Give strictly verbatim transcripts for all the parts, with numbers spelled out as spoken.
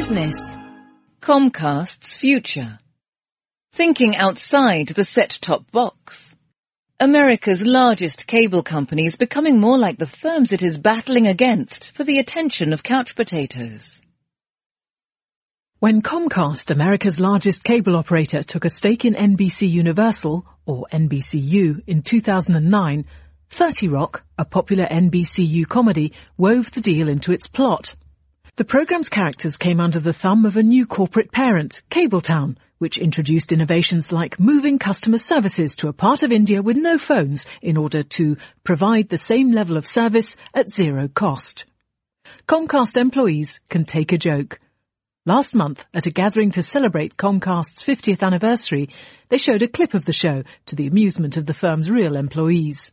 Business. Comcast's future. Thinking outside the set-top box. America's largest cable company is becoming more like the firms it is battling against for the attention of couch potatoes. When Comcast, America's largest cable operator, took a stake in N B C Universal, or N B C U, in two thousand nine, thirty Rock, a popular N B C U comedy, wove the deal into its plot. The program's characters came under the thumb of a new corporate parent, Cabletown, which introduced innovations like moving customer services to a part of India with no phones in order to provide the same level of service at zero cost. Comcast employees can take a joke. Last month, at a gathering to celebrate Comcast's fiftieth anniversary, they showed a clip of the show to the amusement of the firm's real employees.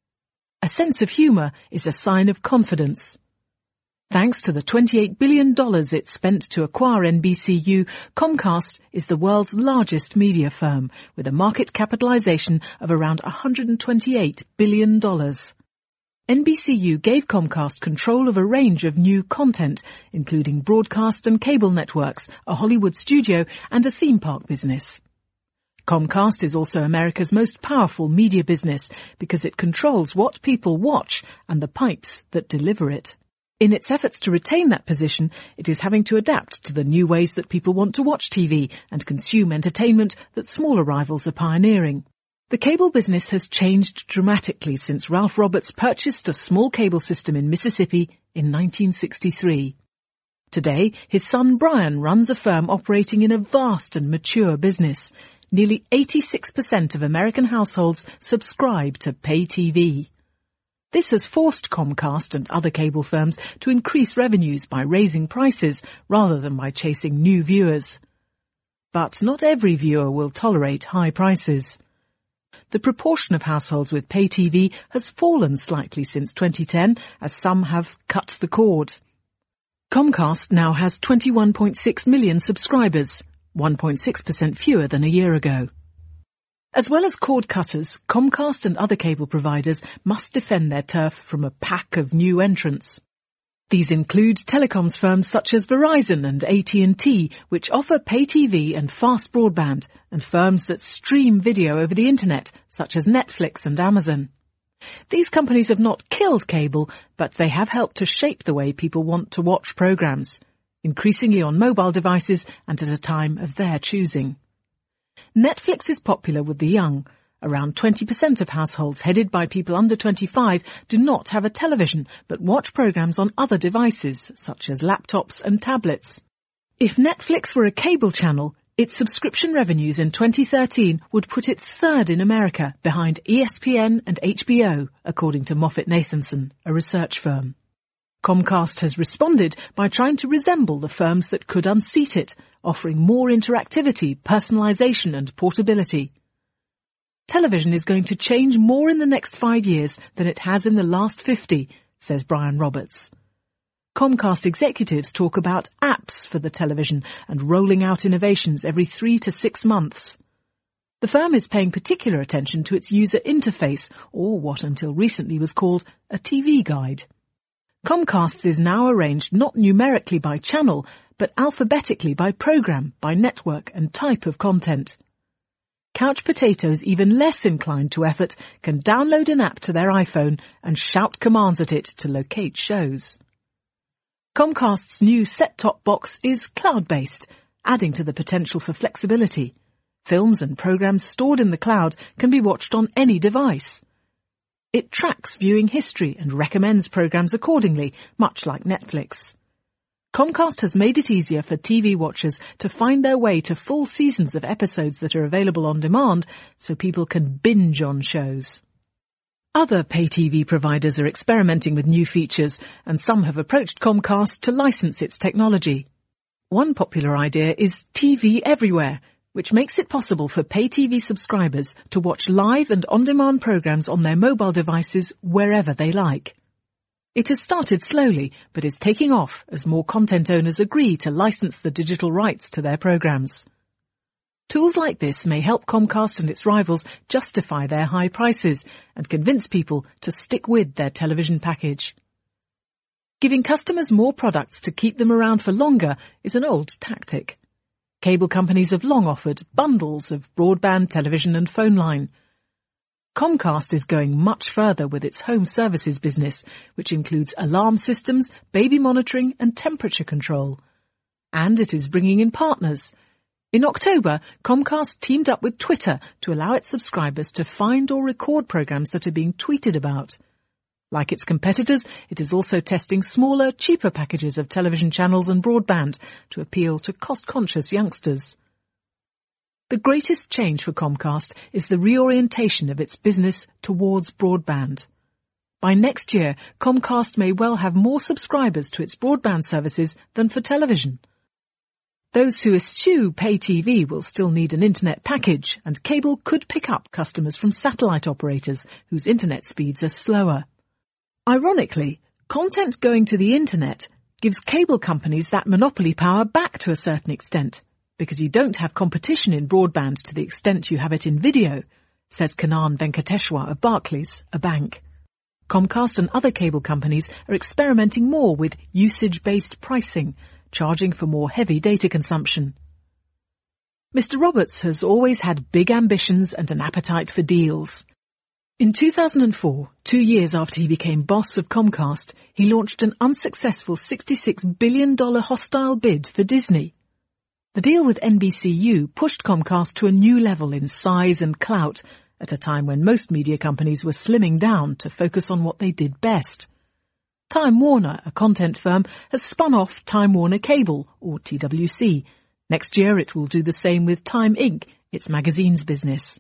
A sense of humour is a sign of confidence. Thanks to the twenty-eight billion dollars it spent to acquire N B C U, Comcast is the world's largest media firm, with a market capitalization of around one hundred twenty-eight billion dollars. N B C U gave Comcast control of a range of new content, including broadcast and cable networks, a Hollywood studio, and a theme park business. Comcast is also America's most powerful media business because it controls what people watch and the pipes that deliver it. In its efforts to retain that position, it is having to adapt to the new ways that people want to watch T V and consume entertainment that smaller rivals are pioneering. The cable business has changed dramatically since Ralph Roberts purchased a small cable system in Mississippi in nineteen sixty-three. Today, his son Brian runs a firm operating in a vast and mature business. Nearly eighty-six percent of American households subscribe to pay T V. This has forced Comcast and other cable firms to increase revenues by raising prices rather than by chasing new viewers. But not every viewer will tolerate high prices. The proportion of households with pay T V has fallen slightly since twenty ten, as some have cut the cord. Comcast now has twenty-one point six million subscribers, one point six percent fewer than a year ago. As well as cord cutters, Comcast and other cable providers must defend their turf from a pack of new entrants. These include telecoms firms such as Verizon and A T and T, which offer pay T V and fast broadband, and firms that stream video over the internet, such as Netflix and Amazon. These companies have not killed cable, but they have helped to shape the way people want to watch programs, increasingly on mobile devices and at a time of their choosing. Netflix is popular with the young. Around twenty percent of households headed by people under twenty-five do not have a television, but watch programs on other devices, such as laptops and tablets. If Netflix were a cable channel, its subscription revenues in twenty thirteen would put it third in America, behind E S P N and H B O, according to Moffett-Nathanson, a research firm. Comcast has responded by trying to resemble the firms that could unseat it, offering more interactivity, personalization and portability. Television is going to change more in the next five years than it has in the last fifty, says Brian Roberts. Comcast executives talk about apps for the television and rolling out innovations every three to six months. The firm is paying particular attention to its user interface, or what until recently was called a T V guide. Comcast is now arranged not numerically by channel, but alphabetically by program, by network and type of content. Couch potatoes even less inclined to effort can download an app to their iPhone and shout commands at it to locate shows. Comcast's new set-top box is cloud-based, adding to the potential for flexibility. Films and programs stored in the cloud can be watched on any device. It tracks viewing history and recommends programs accordingly, much like Netflix. Comcast has made it easier for T V watchers to find their way to full seasons of episodes that are available on demand, so people can binge on shows. Other pay T V providers are experimenting with new features, and some have approached Comcast to license its technology. One popular idea is T V Everywhere, which makes it possible for pay T V subscribers to watch live and on-demand programs on their mobile devices wherever they like. It has started slowly, but is taking off as more content owners agree to license the digital rights to their programs. Tools like this may help Comcast and its rivals justify their high prices and convince people to stick with their television package. Giving customers more products to keep them around for longer is an old tactic. Cable companies have long offered bundles of broadband, television and phone line. Comcast is going much further with its home services business, which includes alarm systems, baby monitoring and temperature control. And it is bringing in partners. In October, Comcast teamed up with Twitter to allow its subscribers to find or record programs that are being tweeted about. Like its competitors, it is also testing smaller, cheaper packages of television channels and broadband to appeal to cost-conscious youngsters. The greatest change for Comcast is the reorientation of its business towards broadband. By next year, Comcast may well have more subscribers to its broadband services than for television. Those who eschew pay T V will still need an internet package, and cable could pick up customers from satellite operators whose internet speeds are slower. Ironically, content going to the internet gives cable companies that monopoly power back to a certain extent, because you don't have competition in broadband to the extent you have it in video, says Kannan Venkateshwar of Barclays, a bank. Comcast and other cable companies are experimenting more with usage-based pricing, charging for more heavy data consumption. Mister Roberts has always had big ambitions and an appetite for deals. In two thousand four, two years after he became boss of Comcast, he launched an unsuccessful sixty-six billion dollars hostile bid for Disney. The deal with N B C U pushed Comcast to a new level in size and clout at a time when most media companies were slimming down to focus on what they did best. Time Warner, a content firm, has spun off Time Warner Cable, or T W C. Next year it will do the same with Time Incorporated, its magazines business.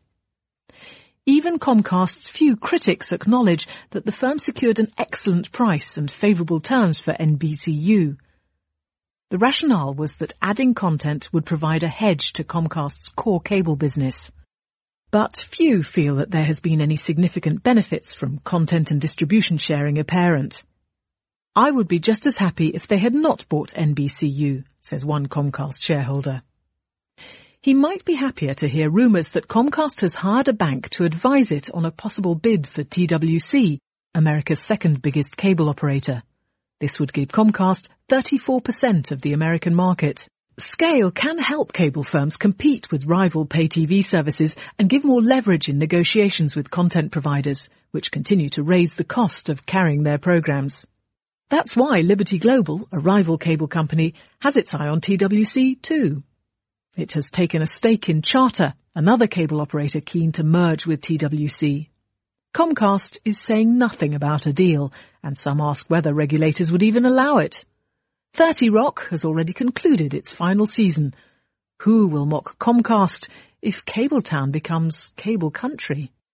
Even Comcast's few critics acknowledge that the firm secured an excellent price and favourable terms for N B C U. The rationale was that adding content would provide a hedge to Comcast's core cable business. But few feel that there has been any significant benefits from content and distribution sharing apparent. I would be just as happy if they had not bought N B C U, says one Comcast shareholder. He might be happier to hear rumours that Comcast has hired a bank to advise it on a possible bid for T W C, America's second biggest cable operator. This would give Comcast thirty-four percent of the American market. Scale can help cable firms compete with rival pay T V services and give more leverage in negotiations with content providers, which continue to raise the cost of carrying their programs. That's why Liberty Global, a rival cable company, has its eye on T W C too. It has taken a stake in Charter, another cable operator keen to merge with T W C. Comcast is saying nothing about a deal, and some ask whether regulators would even allow it. thirty Rock has already concluded its final season. Who will mock Comcast if Cabletown becomes Cable Country?